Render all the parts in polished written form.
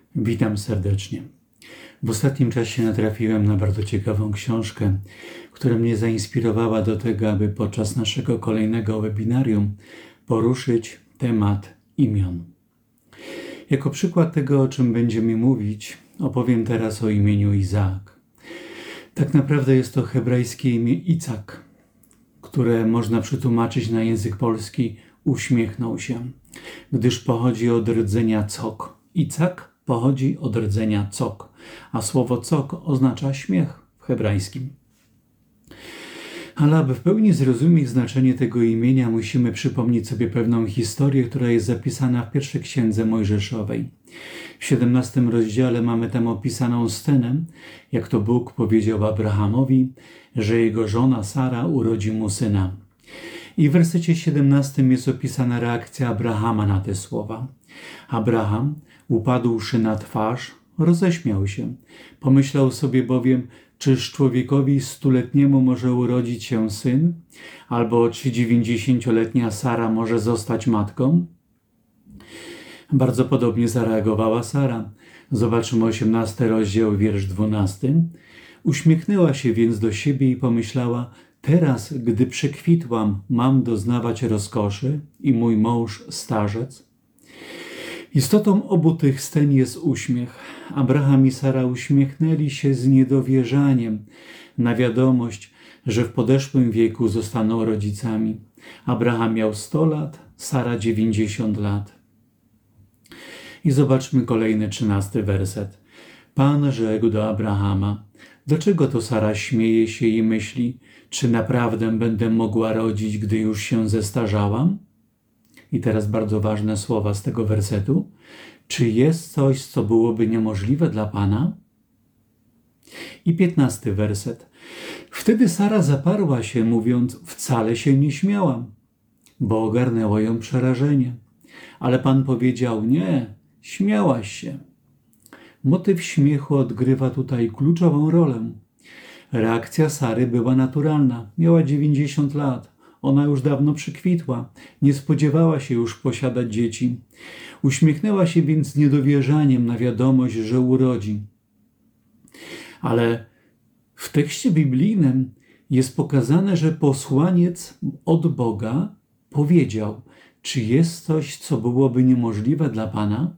Witam serdecznie. W ostatnim czasie natrafiłem na bardzo ciekawą książkę, która mnie zainspirowała do tego, aby podczas naszego kolejnego webinarium poruszyć temat imion. Jako przykład tego, o czym będziemy mówić, opowiem teraz o imieniu Izaak. Tak naprawdę jest to hebrajskie imię Icak, które można przetłumaczyć na język polski uśmiechnął się, gdyż pochodzi od rdzenia cok. Icak pochodzi od rdzenia cok, a słowo cok oznacza śmiech w hebrajskim. Ale aby w pełni zrozumieć znaczenie tego imienia, musimy przypomnieć sobie pewną historię, która jest zapisana w pierwszej księdze Mojżeszowej. W 17 rozdziale mamy tam opisaną scenę, jak to Bóg powiedział Abrahamowi, że jego żona Sara urodzi mu syna. I w wersecie 17 jest opisana reakcja Abrahama na te słowa. Abraham, upadłszy na twarz, roześmiał się. Pomyślał sobie bowiem, czyż człowiekowi 100-letniemu może urodzić się syn? Albo czy 90-letnia Sara może zostać matką? Bardzo podobnie zareagowała Sara. Zobaczymy 18 rozdział, wiersz 12. Uśmiechnęła się więc do siebie i pomyślała, teraz, gdy przekwitłam, mam doznawać rozkoszy i mój mąż starzec. Istotą obu tych scen jest uśmiech. Abraham i Sara uśmiechnęli się z niedowierzaniem na wiadomość, że w podeszłym wieku zostaną rodzicami. Abraham miał 100 lat, Sara 90 lat. I zobaczmy kolejny 13 werset. Pan rzekł do Abrahama, dlaczego to Sara śmieje się i myśli, czy naprawdę będę mogła rodzić, gdy już się zestarzałam? I teraz bardzo ważne słowa z tego wersetu. Czy jest coś, co byłoby niemożliwe dla Pana? I 15 werset. Wtedy Sara zaparła się, mówiąc, wcale się nie śmiałam, bo ogarnęło ją przerażenie. Ale Pan powiedział, nie, śmiałaś się. Motyw śmiechu odgrywa tutaj kluczową rolę. Reakcja Sary była naturalna. Miała 90 lat. Ona już dawno przykwitła. Nie spodziewała się już posiadać dzieci. Uśmiechnęła się więc z niedowierzaniem na wiadomość, że urodzi. Ale w tekście biblijnym jest pokazane, że posłaniec od Boga powiedział, czy jest coś, co byłoby niemożliwe dla Pana?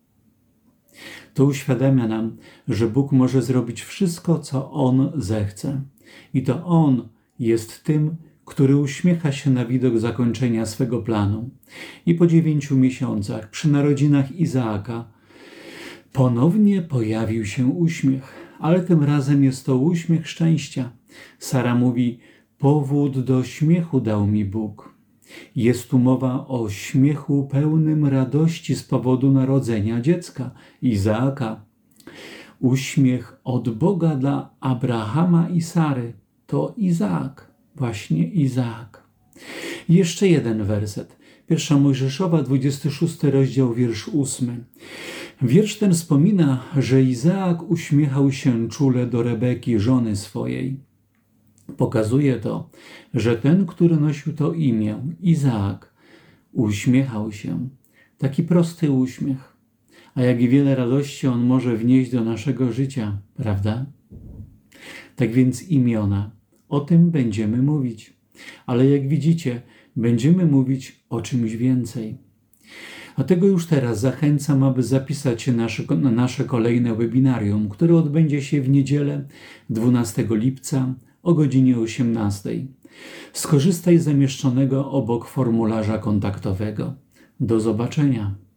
To uświadamia nam, że Bóg może zrobić wszystko, co On zechce. I to On jest tym, który uśmiecha się na widok zakończenia swego planu. I po 9 miesiącach, przy narodzinach Izaaka, ponownie pojawił się uśmiech, ale tym razem jest to uśmiech szczęścia. Sara mówi, powód do śmiechu dał mi Bóg. Jest tu mowa o śmiechu pełnym radości z powodu narodzenia dziecka, Izaaka. Uśmiech od Boga dla Abrahama i Sary to Izaak, właśnie Izaak. I jeszcze jeden werset. 1 Mojżeszowa, 26 rozdział, wiersz 8. Wiersz ten wspomina, że Izaak uśmiechał się czule do Rebeki, żony swojej. Pokazuje to, że ten, który nosił to imię, Izaak, uśmiechał się. Taki prosty uśmiech. A jak wiele radości on może wnieść do naszego życia, prawda? Tak więc imiona. O tym będziemy mówić. Ale jak widzicie, będziemy mówić o czymś więcej. Dlatego już teraz zachęcam, aby zapisać się na nasze kolejne webinarium, które odbędzie się w niedzielę 12 lipca o godzinie 18. Skorzystaj z zamieszczonego obok formularza kontaktowego. Do zobaczenia.